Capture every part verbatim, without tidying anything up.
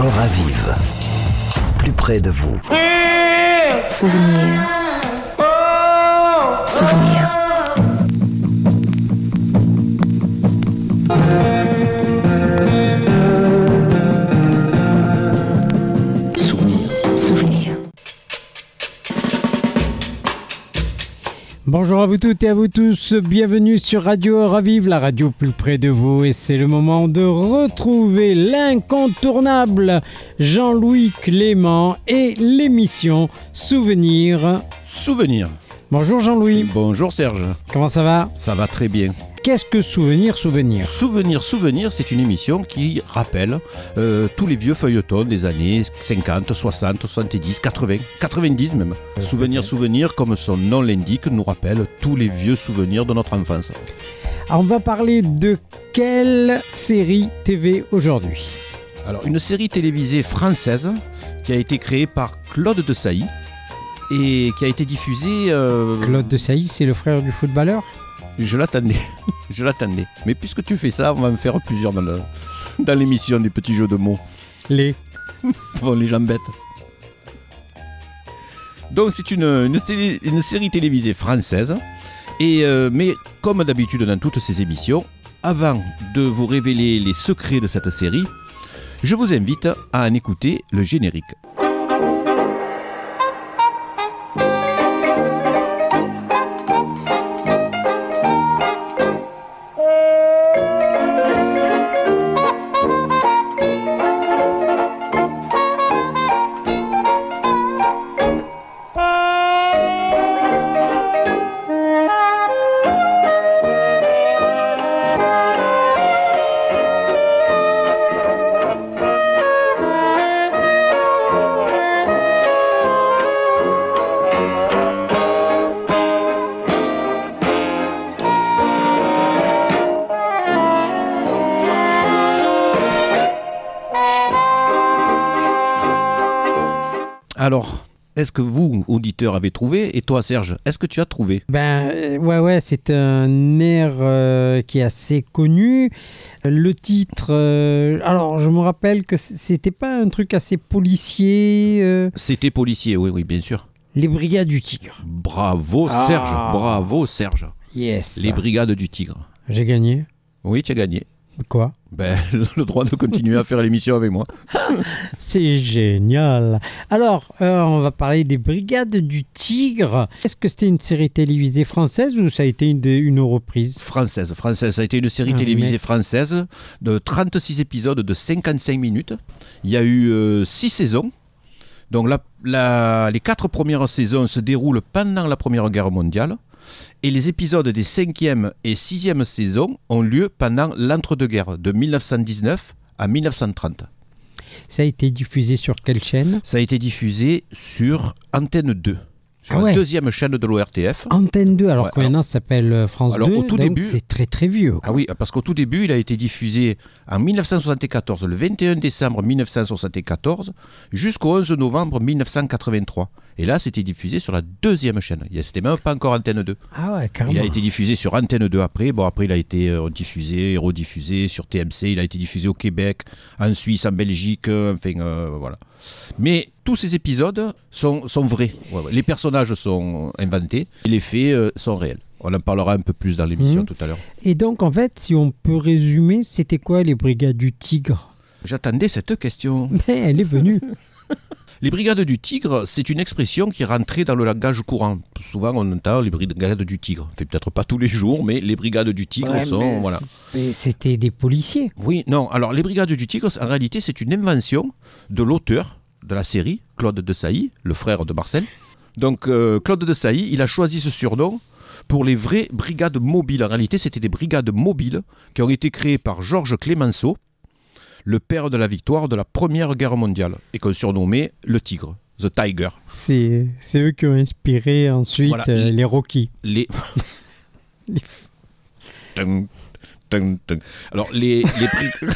Oravive, plus près de vous. Souvenir. Souvenir. Souvenir. Souvenir. Bonjour à vous toutes et à vous tous, bienvenue sur Radio Oravive, la radio plus près de vous, et c'est le moment de retrouver l'incontournable Jean-Louis Clément et l'émission Souvenir. Souvenir. Bonjour Jean-Louis. Bonjour Serge. Comment ça va ? Ça va très bien. Qu'est-ce que Souvenir, Souvenir ? Souvenir, Souvenir, c'est une émission qui rappelle euh, tous les vieux feuilletons des années cinquante, soixante, soixante-dix, quatre-vingts, quatre-vingt-dix même. Euh, souvenir, peut-être. Souvenir, comme son nom l'indique, nous rappelle tous les vieux souvenirs de notre enfance. Alors on va parler de quelle série T V aujourd'hui ? Alors, une série télévisée française qui a été créée par Claude Desailly et qui a été diffusée... Euh... Claude Desailly, c'est le frère du footballeur ? Je l'attendais, je l'attendais. Mais puisque tu fais ça, on va en faire plusieurs dans, le, dans l'émission des petits jeux de mots. Les Bon, les gens bêtes. Donc c'est une, une, télé, une série télévisée française. Et, euh, mais comme d'habitude dans toutes ces émissions, avant de vous révéler les secrets de cette série, je vous invite à en écouter le générique. Alors, est-ce que vous, auditeurs, avez trouvé ? Et toi, Serge, est-ce que tu as trouvé ? Ben, euh, ouais, ouais, c'est un air euh, qui est assez connu. Le titre, euh, alors je me rappelle que c'était pas un truc assez policier. Euh... C'était policier, oui, oui, bien sûr. Les Brigades du Tigre. Bravo, ah. Serge, bravo, Serge. Yes. Les Brigades du Tigre. J'ai gagné. Oui, tu as gagné. Quoi ? Ben, le droit de continuer à faire l'émission avec moi. C'est génial. Alors, euh, on va parler des Brigades du Tigre. Est-ce que c'était une série télévisée française ou ça a été une, une reprise ? Française, française. Ça a été une série ah, télévisée mais... française de trente-six épisodes de cinquante-cinq minutes. Il y a eu euh, six saisons. Donc, la, la, les quatre premières saisons se déroulent pendant la Première Guerre mondiale. Et les épisodes des cinquième et sixième saisons ont lieu pendant l'entre-deux-guerres, de dix-neuf cent dix-neuf à dix-neuf cent trente. Ça a été diffusé sur quelle chaîne ? Ça a été diffusé sur Antenne deux, sur ah ouais. la deuxième chaîne de l'O R T F. Antenne deux, alors ouais, que maintenant ça s'appelle France alors, deux, au tout donc début, c'est très très vieux. Quoi. Ah oui, parce qu'au tout début, il a été diffusé en dix-neuf cent soixante-quatorze, le vingt et un décembre dix-neuf cent soixante-quatorze, jusqu'au onze novembre dix-neuf cent quatre-vingt-trois. Et là, c'était diffusé sur la deuxième chaîne. C'était même pas encore Antenne deux. Ah ouais, carrément. Il a été diffusé sur Antenne deux après. Bon, après, il a été euh, diffusé, rediffusé sur T M C. Il a été diffusé au Québec, en Suisse, en Belgique, euh, enfin, euh, voilà. Mais tous ces épisodes sont, sont vrais. Ouais, ouais. Les personnages sont inventés et les faits euh, sont réels. On en parlera un peu plus dans l'émission mmh. tout à l'heure. Et donc, en fait, si on peut résumer, c'était quoi les Brigades du Tigre ? J'attendais cette question. Mais elle est venue. Les Brigades du Tigre, c'est une expression qui est rentrée dans le langage courant. Souvent, on entend les Brigades du Tigre. Fait peut-être pas tous les jours, mais les Brigades du Tigre ouais, sont... Voilà. C'était des policiers. Oui, non. Alors, les Brigades du Tigre, en réalité, c'est une invention de l'auteur de la série, Claude Desailly, le frère de Marcel. Donc, euh, Claude Desailly, il a choisi ce surnom pour les vraies brigades mobiles. En réalité, c'était des brigades mobiles qui ont été créées par Georges Clemenceau, le père de la victoire de la Première Guerre mondiale, et qu'on surnommait le Tigre, The Tiger. C'est, c'est eux qui ont inspiré ensuite voilà, euh, les, les Rocky. Les... les... tung, tung, tung. Alors, les... les brig...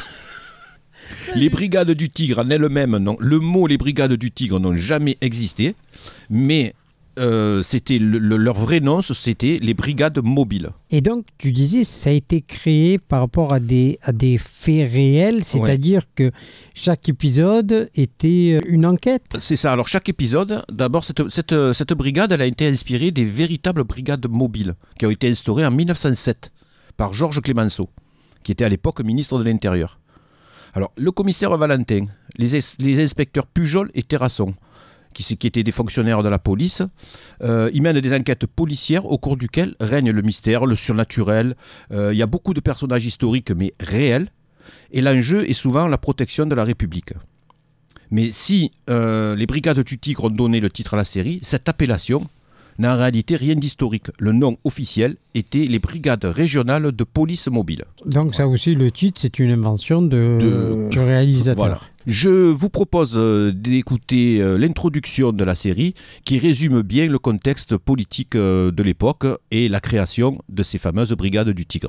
Les brigades du Tigre en elles-mêmes, non. Le mot les brigades du Tigre n'ont jamais existé, mais euh, c'était le, le, leur vrai nom, c'était les brigades mobiles. Et donc, tu disais, ça a été créé par rapport à des, à des faits réels, c'est-à-dire ouais. que chaque épisode était une enquête. C'est ça. Alors, chaque épisode, d'abord, cette, cette, cette brigade, elle a été inspirée des véritables brigades mobiles qui ont été instaurées en mille neuf cent sept par Georges Clemenceau, qui était à l'époque ministre de l'Intérieur. Alors, le commissaire Valentin, les, les inspecteurs Pujol et Terrasson, qui, qui étaient des fonctionnaires de la police, euh, ils mènent des enquêtes policières au cours duquel règne le mystère, le surnaturel. Euh, il y a beaucoup de personnages historiques, mais réels. Et l'enjeu est souvent la protection de la République. Mais si euh, les Brigades du Tigre ont donné le titre à la série, cette appellation n'a en réalité rien d'historique. Le nom officiel était les Brigades régionales de police mobile. Donc ça aussi, le titre, c'est une invention de, de... du réalisateur. Voilà. Je vous propose d'écouter l'introduction de la série qui résume bien le contexte politique de l'époque et la création de ces fameuses Brigades du Tigre.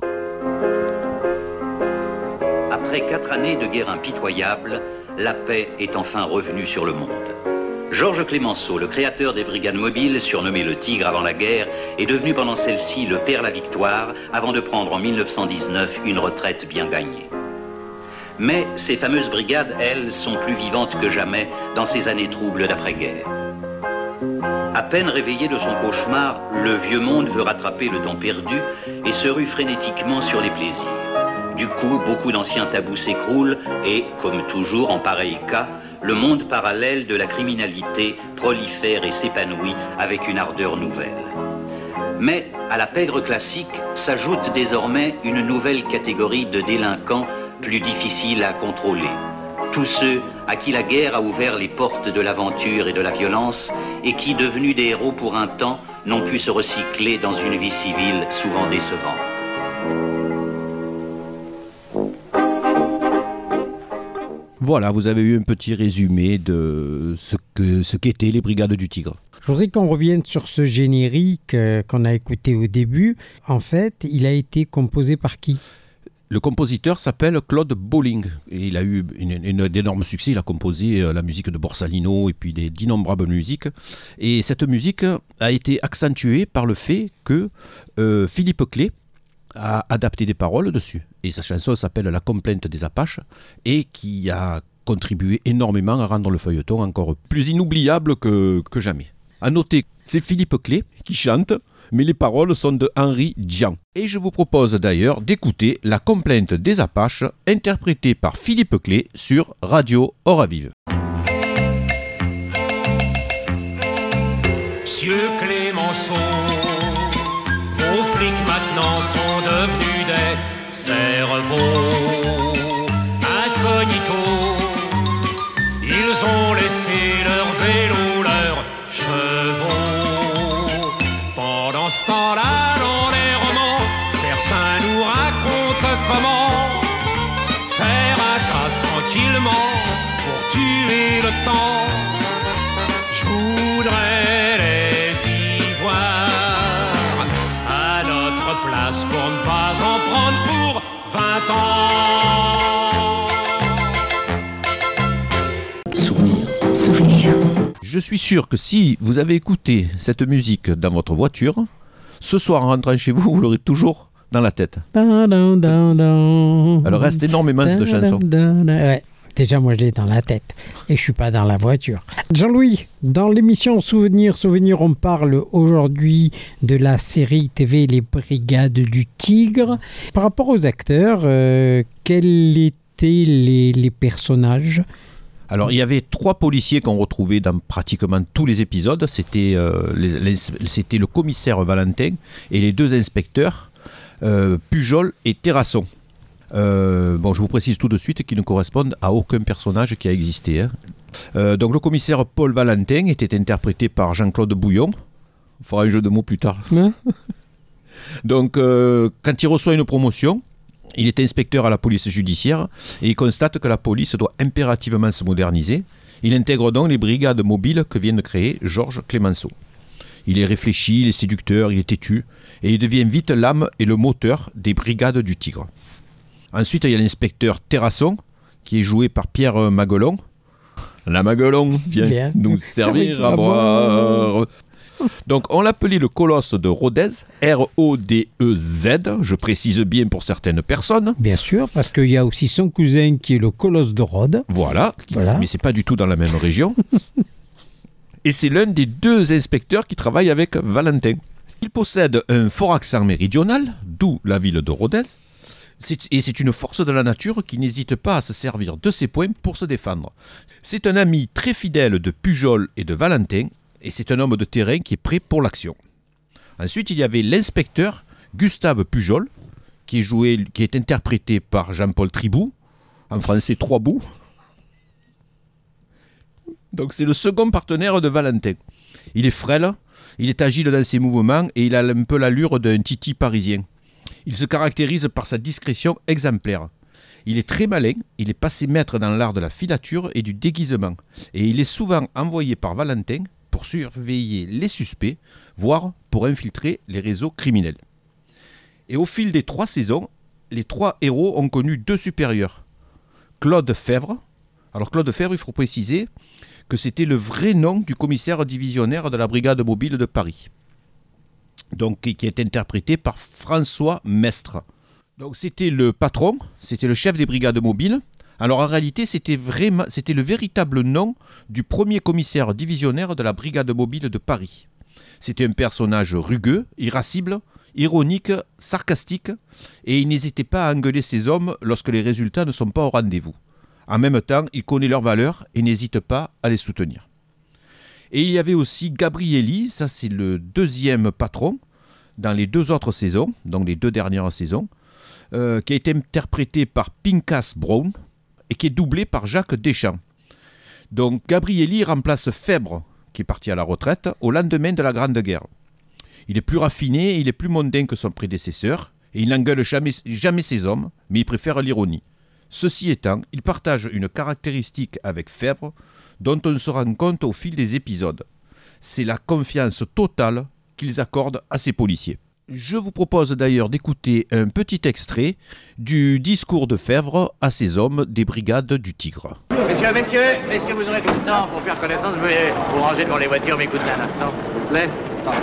Après quatre années de guerre impitoyable, la paix est enfin revenue sur le monde. Georges Clemenceau, le créateur des brigades mobiles, surnommé le Tigre avant la guerre, est devenu pendant celle-ci le père la victoire, avant de prendre en mille neuf cent dix-neuf une retraite bien gagnée. Mais ces fameuses brigades, elles, sont plus vivantes que jamais dans ces années troubles d'après-guerre. À peine réveillé de son cauchemar, le vieux monde veut rattraper le temps perdu et se rue frénétiquement sur les plaisirs. Du coup, beaucoup d'anciens tabous s'écroulent et, comme toujours en pareil cas, le monde parallèle de la criminalité prolifère et s'épanouit avec une ardeur nouvelle. Mais à la pègre classique s'ajoute désormais une nouvelle catégorie de délinquants plus difficile à contrôler. Tous ceux à qui la guerre a ouvert les portes de l'aventure et de la violence et qui, devenus des héros pour un temps, n'ont pu se recycler dans une vie civile souvent décevante. Voilà, vous avez eu un petit résumé de ce, que, ce qu'étaient les Brigades du Tigre. Je voudrais qu'on revienne sur ce générique euh, qu'on a écouté au début. En fait, il a été composé par qui ? Le compositeur s'appelle Claude Bolling. Et il a eu une, une, d'énormes succès. Il a composé la musique de Borsalino et puis des, d'innombrables musiques. Et cette musique a été accentuée par le fait que euh, Philippe Clay a adapté des paroles dessus. Et sa chanson s'appelle La Complainte des Apaches et qui a contribué énormément à rendre le feuilleton encore plus inoubliable que, que jamais. À noter, c'est Philippe Clay qui chante, mais les paroles sont de Henri Djan. Et je vous propose d'ailleurs d'écouter La Complainte des Apaches, interprétée par Philippe Clay sur Radio Oravive. Monsieur Clemenceau, vos flics maintenant sont devenus des cerveaux incognito. Ils ont laissé leur vélo, leurs chevaux. Pendant ce temps-là, dans les romans, certains nous racontent comment faire un casse tranquillement pour tuer le temps. Je voudrais les y voir à notre place pour ne pas en prendre pour vingt ans. Souvenir. Souvenir. Je suis sûr que si vous avez écouté cette musique dans votre voiture, ce soir en rentrant chez vous, vous l'aurez toujours dans la tête. Da, da, da, da. Elle reste énormément Da, cette da, chanson. da, da. Ouais. Déjà, moi, je l'ai dans la tête et je suis pas dans la voiture. Jean-Louis, dans l'émission Souvenir, Souvenir, on parle aujourd'hui de la série T V Les Brigades du Tigre. Par rapport aux acteurs, euh, quels étaient les, les personnages ? Alors, il y avait trois policiers qu'on retrouvait dans pratiquement tous les épisodes. C'était, euh, les, les, c'était le commissaire Valentin et les deux inspecteurs, euh, Pujol et Terrasson. Euh, bon, je vous précise tout de suite qu'ils ne correspondent à aucun personnage qui a existé. Hein. Euh, donc, le commissaire Paul Valentin était interprété par Jean-Claude Bouillon. On fera un jeu de mots plus tard. Hein ? Donc, euh, quand il reçoit une promotion, il est inspecteur à la police judiciaire et il constate que la police doit impérativement se moderniser. Il intègre donc les brigades mobiles que vient de créer Georges Clemenceau. Il est réfléchi, il est séducteur, il est têtu et il devient vite l'âme et le moteur des brigades du Tigre. Ensuite, il y a l'inspecteur Terrasson qui est joué par Pierre Maguelon. La Maguelon vient Bien. nous servir à boire. Donc on l'appelait le colosse de Rodez, R O D E Z, je précise bien pour certaines personnes. Bien sûr, parce qu'il y a aussi son cousin qui est le colosse de Rhodes. Voilà, voilà. Mais c'est pas du tout dans la même région. Et c'est l'un des deux inspecteurs qui travaillent avec Valentin. Il possède un fort accent méridional, d'où la ville de Rodez. C'est, et c'est une force de la nature qui n'hésite pas à se servir de ses poings pour se défendre. C'est un ami très fidèle de Pujol et de Valentin, et c'est un homme de terrain qui est prêt pour l'action. Ensuite, il y avait l'inspecteur Gustave Pujol, qui est, joué, qui est interprété par Jean-Paul Tribou, en français trois bouts. Donc c'est le second partenaire de Valentin. Il est frêle, il est agile dans ses mouvements et il a un peu l'allure d'un titi parisien. Il se caractérise par sa discrétion exemplaire. Il est très malin, il est passé maître dans l'art de la filature et du déguisement. Et il est souvent envoyé par Valentin pour surveiller les suspects, voire pour infiltrer les réseaux criminels. Et au fil des trois saisons, les trois héros ont connu deux supérieurs. Claude Fèvre. Alors Claude Fèvre, il faut préciser que c'était le vrai nom du commissaire divisionnaire de la brigade mobile de Paris. Donc, qui est interprété par François Mestre. Donc c'était le patron, c'était le chef des brigades mobiles. Alors en réalité, c'était, vraiment, c'était le véritable nom du premier commissaire divisionnaire de la brigade mobile de Paris. C'était un personnage rugueux, irascible, ironique, sarcastique, et il n'hésitait pas à engueuler ses hommes lorsque les résultats ne sont pas au rendez-vous. En même temps, il connaît leurs valeurs et n'hésite pas à les soutenir. Et il y avait aussi Gabrielli, ça c'est le deuxième patron, dans les deux autres saisons, donc les deux dernières saisons, euh, qui a été interprété par Pincas Brown et qui est doublé par Jacques Deschamps. Donc Gabrielli remplace Fèvre, qui est parti à la retraite, au lendemain de la Grande Guerre. Il est plus raffiné, il est plus mondain que son prédécesseur, et il n'engueule jamais, jamais ses hommes, mais il préfère l'ironie. Ceci étant, il partage une caractéristique avec Fèvre, dont on se rend compte au fil des épisodes. C'est la confiance totale qu'ils accordent à ces policiers. Je vous propose d'ailleurs d'écouter un petit extrait du discours de Fèvre à ses hommes des brigades du Tigre. Messieurs, messieurs, messieurs, vous aurez tout le temps pour faire connaissance. Je vais vous ranger devant les voitures, m'écoutez un instant, s'il vous plaît.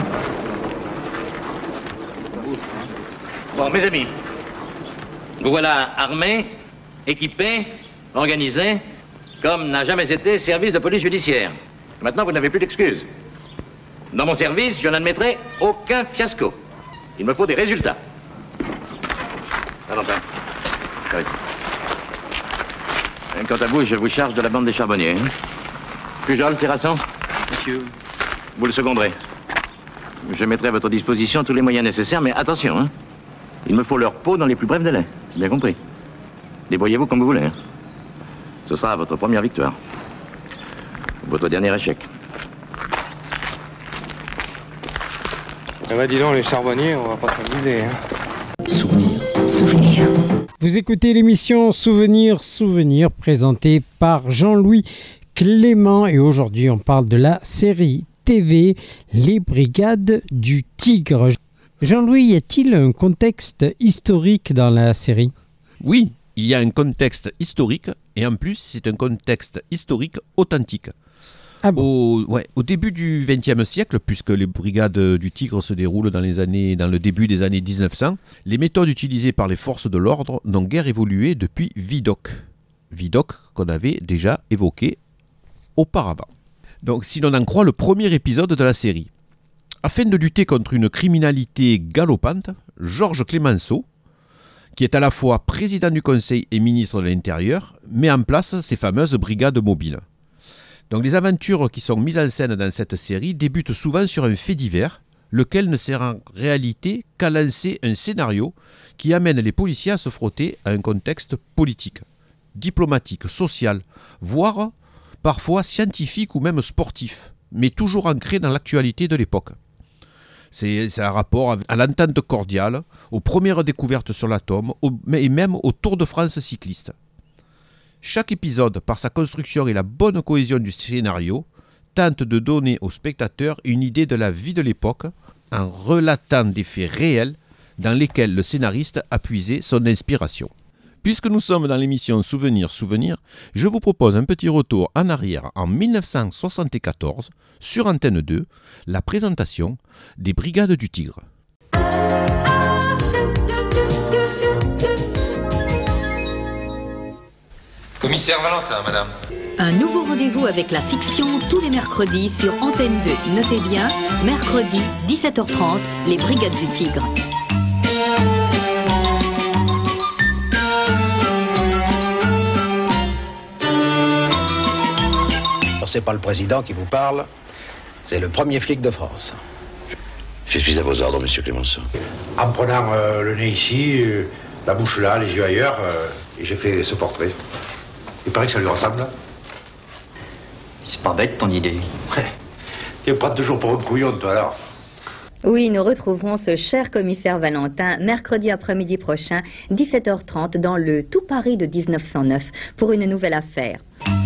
Bon, mes amis, vous voilà armés, équipés, organisés, comme n'a jamais été service de police judiciaire. Maintenant, vous n'avez plus d'excuses. Dans mon service, je n'admettrai aucun fiasco. Il me faut des résultats. Valentin, par ici. Et quant à vous, je vous charge de la bande des charbonniers. Hein. Pujol, Terrasson. Monsieur. Vous le seconderez. Je mettrai à votre disposition tous les moyens nécessaires, mais attention, hein. Il me faut leur peau dans les plus brefs délais. C'est bien compris. Débrouillez-vous comme vous voulez. Hein. Ce sera votre première victoire. Votre dernier échec. Eh ben dis donc, les charbonniers, on va pas s'amuser. Hein. Souvenir. Souvenir. Vous écoutez l'émission Souvenir, Souvenir, présentée par Jean-Louis Clément. Et aujourd'hui, on parle de la série T V Les Brigades du Tigre. Jean-Louis, y a-t-il un contexte historique dans la série ? Oui, il y a un contexte historique et en plus, c'est un contexte historique authentique. Ah bon ? Au, ouais, au début du vingtième siècle, puisque les brigades du Tigre se déroulent dans, les années, dans le début des années dix-neuf cents, les méthodes utilisées par les forces de l'ordre n'ont guère évolué depuis Vidocq. Vidocq qu'on avait déjà évoqué auparavant. Donc, si l'on en croit le premier épisode de la série. Afin de lutter contre une criminalité galopante, Georges Clemenceau, qui est à la fois président du Conseil et ministre de l'Intérieur, met en place ces fameuses brigades mobiles. Donc les aventures qui sont mises en scène dans cette série débutent souvent sur un fait divers, lequel ne sert en réalité qu'à lancer un scénario qui amène les policiers à se frotter à un contexte politique, diplomatique, social, voire parfois scientifique ou même sportif, mais toujours ancré dans l'actualité de l'époque. C'est, c'est un rapport à l'entente cordiale, aux premières découvertes sur l'atome au, et même au Tour de France cycliste. Chaque épisode, par sa construction et la bonne cohésion du scénario, tente de donner aux spectateurs une idée de la vie de l'époque en relatant des faits réels dans lesquels le scénariste a puisé son inspiration. Puisque nous sommes dans l'émission Souvenir, Souvenir, je vous propose un petit retour en arrière en dix-neuf cent soixante-quatorze, sur Antenne deux, la présentation des Brigades du Tigre. Commissaire Valentin, madame. Un nouveau rendez-vous avec la fiction tous les mercredis sur Antenne deux. Notez bien, mercredi, dix-sept heures trente, les Brigades du Tigre. C'est pas le président qui vous parle, c'est le premier flic de France. Je suis à vos ordres, monsieur Clémenceau. En me prenant euh, le nez ici, euh, la bouche là, les yeux ailleurs, euh, et j'ai fait ce portrait. Il paraît que ça lui ressemble. C'est pas bête ton idée. Ouais. Tu me prends toujours pour une couillonne, toi, alors. Oui, nous retrouverons ce cher commissaire Valentin mercredi après-midi prochain, dix-sept heures trente, dans le Tout Paris de dix-neuf cent neuf, pour une nouvelle affaire.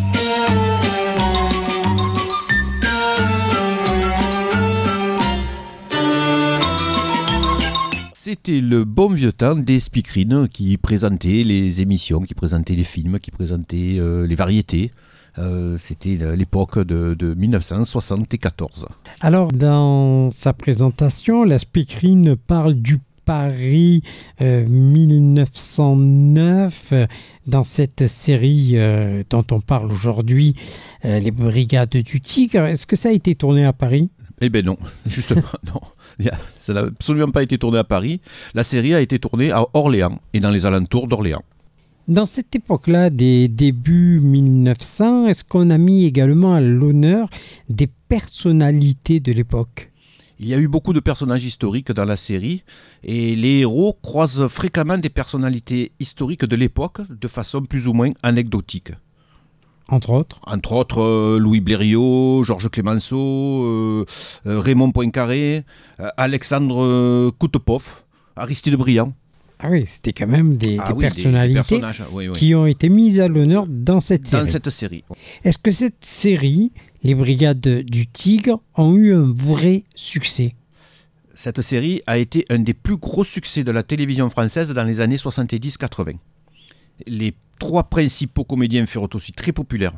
C'était le bon vieux temps des speakerines qui présentaient les émissions, qui présentaient les films, qui présentaient euh, les variétés. Euh, c'était l'époque de, de dix-neuf cent soixante-quatorze. Alors, dans sa présentation, la speakerine parle du Paris euh, dix-neuf cent neuf. Dans cette série euh, dont on parle aujourd'hui, euh, les Brigades du Tigre. Est-ce que ça a été tourné à Paris ? Eh bien non, justement, non. Ça n'a absolument pas été tourné à Paris. La série a été tournée à Orléans et dans les alentours d'Orléans. Dans cette époque-là, des débuts mille neuf cents, est-ce qu'on a mis également à l'honneur des personnalités de l'époque ? Il y a eu beaucoup de personnages historiques dans la série et les héros croisent fréquemment des personnalités historiques de l'époque de façon plus ou moins anecdotique. Entre autres Entre autres, euh, Louis Blériot, Georges Clémenceau, euh, euh, Raymond Poincaré, euh, Alexandre euh, Coutepoff, Aristide Briand. Ah oui, c'était quand même des, ah des oui, personnalités des, des personnages, oui, oui. qui ont été mises à l'honneur dans cette série. Dans cette série. Est-ce que cette série, les Brigades du Tigre, ont eu un vrai succès ? Cette série a été un des plus gros succès de la télévision française dans les années soixante-dix quatre-vingts. Les trois principaux comédiens furent aussi très populaires.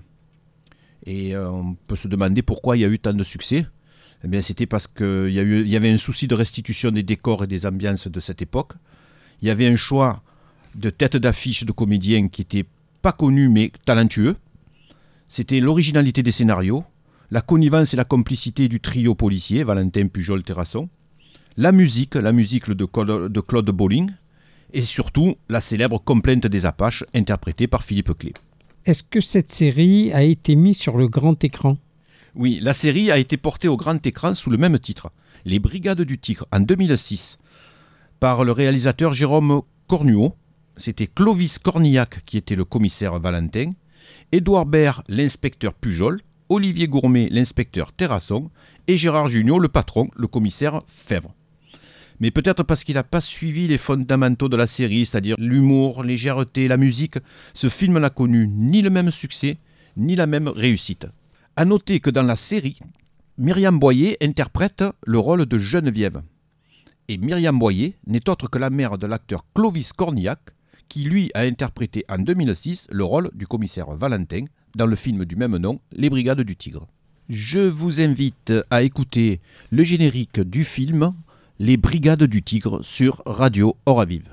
Et euh, on peut se demander pourquoi il y a eu tant de succès. Eh bien, c'était parce qu'il y, a eu, il y avait un souci de restitution des décors et des ambiances de cette époque. Il y avait un choix de têtes d'affiche de comédiens qui n'étaient pas connus mais talentueux. C'était l'originalité des scénarios, la connivence et la complicité du trio policier, Valentin, Pujol, Terrasson, la musique, la musique de Claude, de Claude Bolling, et surtout la célèbre Complainte des Apaches, interprétée par Philippe Clay. Est-ce que cette série a été mise sur le grand écran ? Oui, la série a été portée au grand écran sous le même titre, Les Brigades du Tigre, en deux mille six, par le réalisateur Jérôme Cornuau. C'était Clovis Cornillac qui était le commissaire Valentin, Édouard Baird, l'inspecteur Pujol, Olivier Gourmet, l'inspecteur Terrasson, et Gérard Jugnot, le patron, le commissaire Fèvre. Mais peut-être parce qu'il n'a pas suivi les fondamentaux de la série, c'est-à-dire l'humour, légèreté, la musique, ce film n'a connu ni le même succès, ni la même réussite. A noter que dans la série, Myriam Boyer interprète le rôle de Geneviève. Et Myriam Boyer n'est autre que la mère de l'acteur Clovis Cornillac, qui lui a interprété en deux mille six le rôle du commissaire Valentin dans le film du même nom, Les Brigades du Tigre. Je vous invite à écouter le générique du film Les Brigades du Tigre sur Radio Oravive.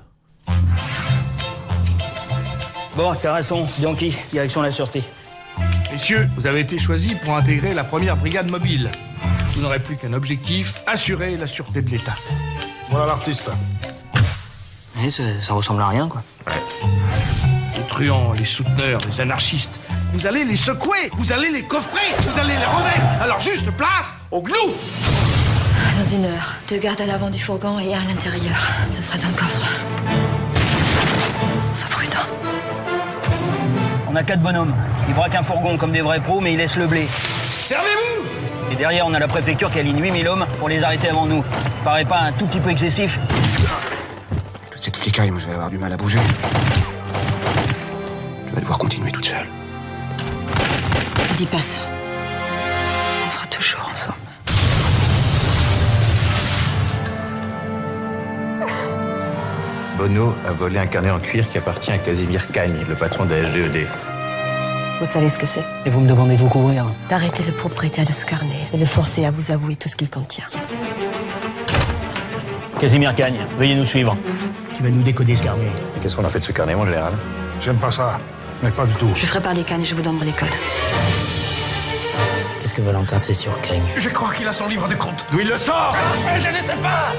Bon, Terrasson, Bianchi, direction la sûreté. Messieurs, vous avez été choisis pour intégrer la première brigade mobile. Vous n'aurez plus qu'un objectif, assurer la sûreté de l'État. Voilà l'artiste. Et ça, ça ressemble à rien, quoi. Ouais. Les truands, les souteneurs, les anarchistes, vous allez les secouer, vous allez les coffrer, vous allez les remettre à leur juste place au glouffre. Dans une heure, deux gardes à l'avant du fourgon et un à l'intérieur. Ça sera dans le coffre. Sois prudent. On a quatre bonhommes. Ils braquent un fourgon comme des vrais pros, mais ils laissent le blé. Servez-vous! Et derrière, on a la préfecture qui aligne huit mille hommes pour les arrêter avant nous. Paraît pas un tout petit peu excessif? Toute cette flicaille, moi je vais avoir du mal à bouger. Tu vas devoir continuer toute seule. Dis pas ça. On sera toujours ensemble. Bono a volé un carnet en cuir qui appartient à Casimir Cagne, le patron de la S G E D. Vous savez ce que c'est? Et vous me demandez de vous couvrir? D'arrêter le propriétaire de ce carnet et de forcer à vous avouer tout ce qu'il contient. Casimir Cagne, veuillez nous suivre. Tu vas nous décoder ce carnet. Et qu'est-ce qu'on a fait de ce carnet, mon général? J'aime pas ça, mais pas du tout. Je ferai parler Cagne et je vous donnerai l'école. Qu'est-ce que Valentin sait sur Cagne? Je crois qu'il a son livre de compte. D'où il le sort? Mais je ne sais pas.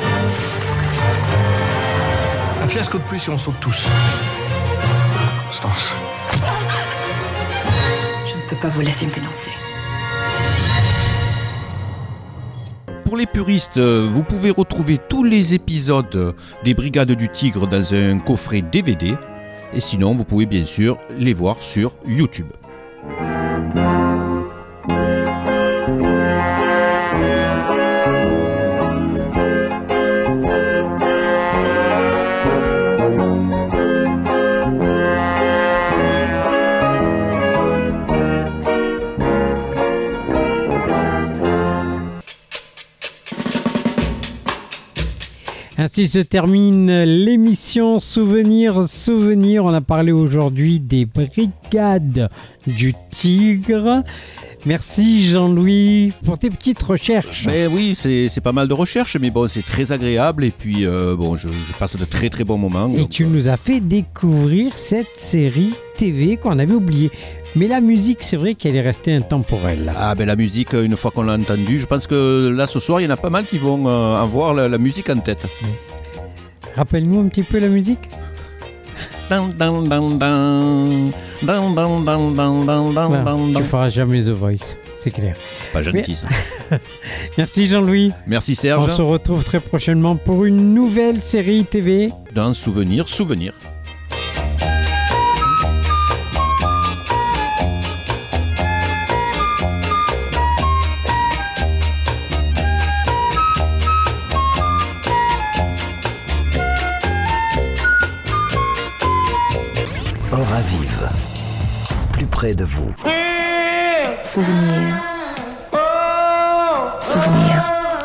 Un fiasco de plus si on saute tous. Constance. Je ne peux pas vous laisser me dénoncer. Pour les puristes, vous pouvez retrouver tous les épisodes des Brigades du Tigre dans un coffret D V D. Et sinon, vous pouvez bien sûr les voir sur YouTube. Ainsi se termine l'émission Souvenirs, Souvenirs. On a parlé aujourd'hui des Brigades du Tigre. Merci Jean-Louis pour tes petites recherches. Ben oui, c'est, c'est pas mal de recherches, mais bon, c'est très agréable et puis euh, bon, je, je passe de très très bons moments. Et donc, tu nous as fait découvrir cette série T V qu'on avait oubliée. Mais la musique, c'est vrai qu'elle est restée intemporelle. Ah ben la musique, une fois qu'on l'a entendue, je pense que là ce soir, il y en a pas mal qui vont euh, avoir la, la musique en tête. Rappelle-nous un petit peu la musique. Dun, dun, dun, dun. Dun, dun, dun, dun, dun, dun, dun. Tu feras jamais The Voice, c'est clair. Pas gentil ça. Merci Jean-Louis. Merci Serge. On se retrouve très prochainement pour une nouvelle série T V. Dans Souvenir, Souvenir. Oravive, plus près de vous. Souvenir. Souvenir.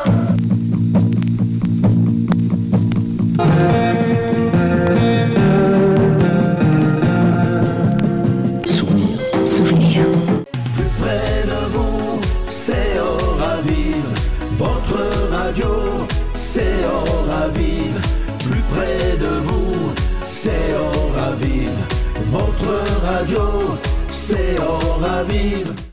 Souvenir. Souvenir. Plus près de vous, c'est Oravive. Votre radio, c'est Oravive. Plus près de vous, c'est Oravive. Votre radio, c'est Oravive.